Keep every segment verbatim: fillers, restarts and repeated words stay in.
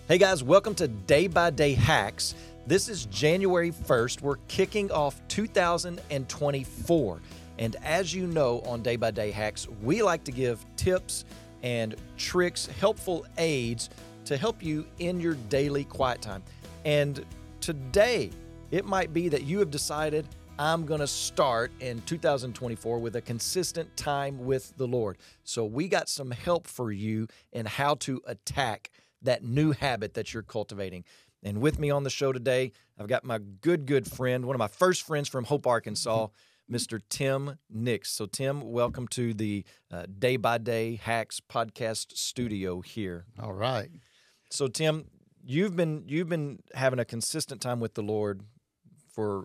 Hey guys, welcome to Day by Day Hacks. This is January first. We're kicking off two thousand twenty-four. And as you know, on Day by Day Hacks, we like to give tips and tricks, helpful aids to help you in your daily quiet time. And today, it might be that you have decided, I'm going to start in two thousand twenty-four with a consistent time with the Lord. So we got some help for you in how to attack that new habit that you're cultivating. And with me on the show today, I've got my good, good friend, one of my first friends from Hope, Arkansas, Mister Tim Nix. So Tim, welcome to the uh, Day by Day Hacks podcast studio here. All right. So Tim, you've been you've been having a consistent time with the Lord for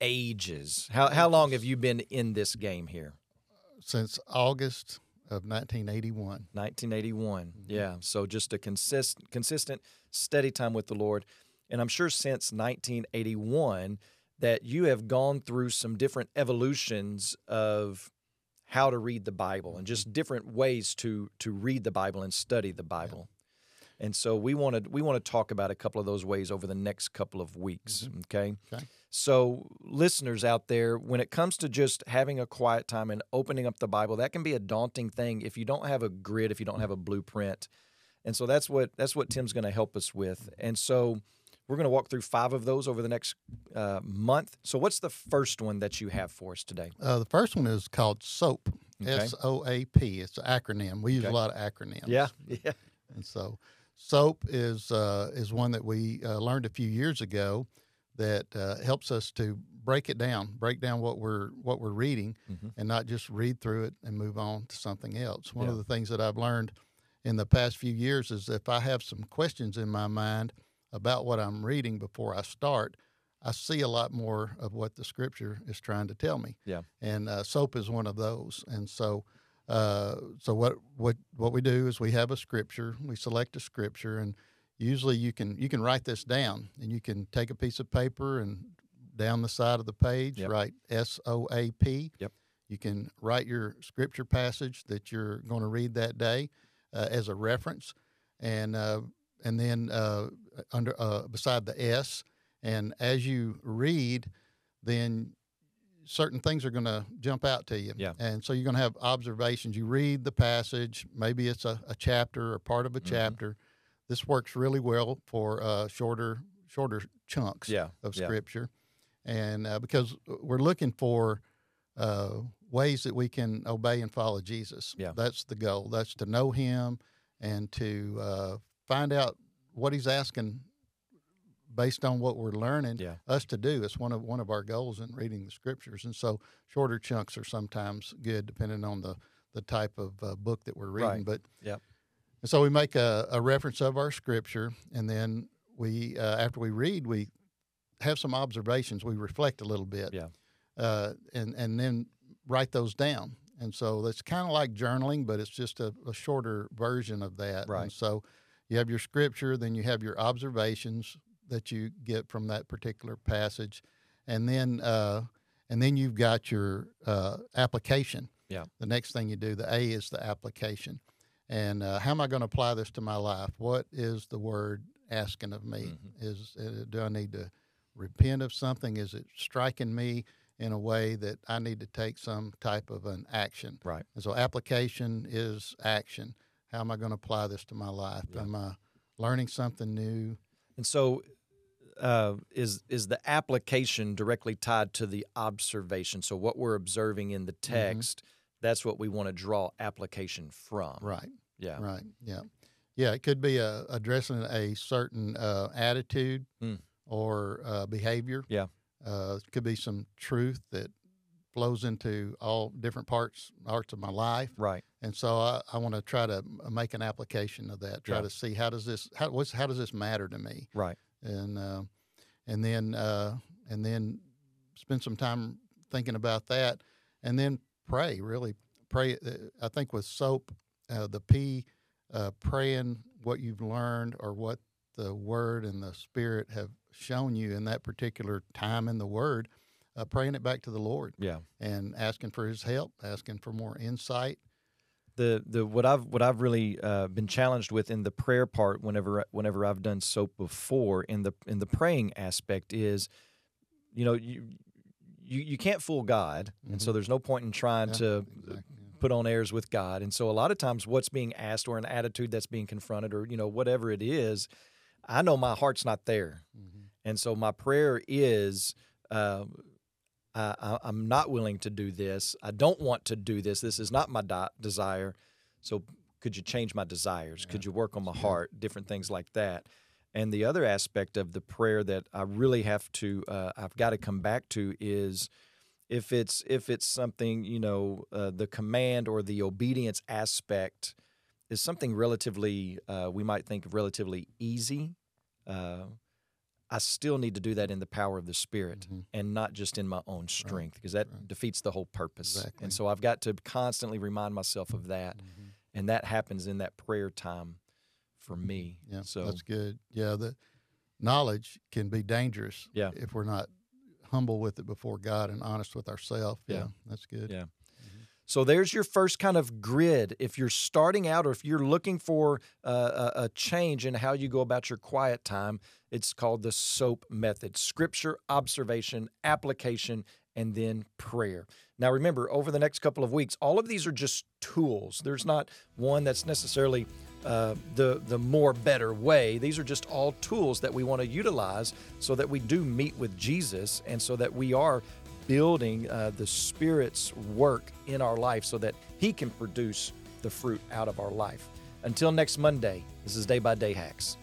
ages. How how long have you been in this game here? Since August of nineteen eighty-one. nineteen eighty-one. Yeah. So just a consist, consistent, steady time with the Lord. And I'm sure since nineteen eighty-one that you have gone through some different evolutions of how to read the Bible and just different ways to to read the Bible and study the Bible. Yeah. And so we want to we want to talk about a couple of those ways over the next couple of weeks, mm-hmm. okay? Okay. So listeners out there, when it comes to just having a quiet time and opening up the Bible, that can be a daunting thing if you don't have a grid, if you don't have a blueprint. And so that's what that's what Tim's going to help us with. And so we're going to walk through five of those over the next uh, month. So what's the first one that you have for us today? Uh, the first one is called SOAP, Okay. S O A P. It's an acronym. We use Okay. a lot of acronyms. Yeah, yeah. And so SOAP is uh, is one that we uh, learned a few years ago that uh, helps us to break it down, break down what we're what we're reading, Mm-hmm. and not just read through it and move on to something else. One Yeah. of the things that I've learned in the past few years is if I have some questions in my mind about what I'm reading before I start, I see a lot more of what the Scripture is trying to tell me. Yeah. And uh, SOAP is one of those. And so, uh, so what what what we do is we have a Scripture, we select a Scripture, and usually you can you can write this down, and you can take a piece of paper and down the side of the page Yep. write S O A P. Yep. You can write your Scripture passage that you're going to read that day uh, as a reference, and uh, and then uh, under uh, beside the S, and as you read, then certain things are going to jump out to you. Yeah. And so you're going to have observations. You read the passage, maybe it's a, a chapter or part of a Mhm. chapter. This works really well for uh, shorter shorter chunks Yeah. of yeah. Scripture, and uh, because we're looking for uh, ways that we can obey and follow Jesus. Yeah. That's the goal. That's to know Him and to uh, find out what He's asking based on what we're learning Yeah. us to do. It's one of one of our goals in reading the Scriptures, and so shorter chunks are sometimes good depending on the the type of uh, book that we're reading. Right. But Yep. and so we make a, a reference of our Scripture, and then we uh, after we read, we have some observations. We reflect a little bit, Yeah. uh, and and then write those down. And so that's kind of like journaling, but it's just a, a shorter version of that. Right. And so you have your Scripture, then you have your observations that you get from that particular passage, and then uh, and then you've got your uh, application. Yeah. The next thing you do, the A is the application, and uh, how am I going to apply this to my life? What is the Word asking of me? Mhm. Is uh, do I need to repent of something? Is it striking me in a way that I need to take some type of an action? Right. And so application is action. How am I going to apply this to my life? Yeah. Am I learning something new? And so uh, is is the application directly tied to the observation? So what we're observing in the text, that's what we want to draw application from. Right. Yeah. Right. Yeah. Yeah. It could be a, addressing a certain uh, attitude Mm. or uh, behavior. Yeah. Uh, it could be some truth that flows into all different parts parts of my life. Right. And so I, I want to try to m- make an application of that. Try Yeah. to see how does this how what's, how does this matter to me? Right. And uh, and then uh, and then spend some time thinking about that, and then pray. Really pray. uh, I think with SOAP, uh, the P, uh, praying what you've learned or what the Word and the Spirit have shown you in that particular time in the Word, uh, praying it back to the Lord Yeah. and asking for His help, asking for more insight. the the what I've what I've really uh, been challenged with in the prayer part, whenever whenever I've done SOAP before, in the in the praying aspect is, you know, you you, you can't fool God, mm-hmm. and so there's no point in trying yeah, to exactly, yeah. put on airs with God. And so a lot of times what's being asked, or an attitude that's being confronted, or, you know, whatever it is, I know my heart's not there. Mm-hmm. And so my prayer is, uh, I, I'm not willing to do this. I don't want to do this. This is not my di- desire. So could you change my desires? Yeah. Could you work on my heart? Different things like that. And the other aspect of the prayer that I really have to, uh, I've got to come back to is, if it's if it's something, you know, uh, the command or the obedience aspect is something relatively, uh, we might think of relatively easy. Uh, I still need to do that in the power of the Spirit, mm-hmm. and not just in my own strength, because that right. defeats the whole purpose. Exactly. And so I've got to constantly remind myself of that, mm-hmm. and that happens in that prayer time for me. Yeah, so that's good. Yeah, the knowledge can be dangerous yeah. if we're not humble with it before God and honest with ourselves. Yeah, yeah, that's good. Yeah. So there's your first kind of grid. If you're starting out, or if you're looking for uh, a, a change in how you go about your quiet time, it's called the SOAP method: scripture, observation, application, and then prayer. Now remember, over the next couple of weeks, all of these are just tools. There's not one that's necessarily uh, the, the more better way. These are just all tools that we want to utilize so that we do meet with Jesus, and so that we are building uh, the Spirit's work in our life so that He can produce the fruit out of our life. Until next Monday, this is Day by Day Hacks.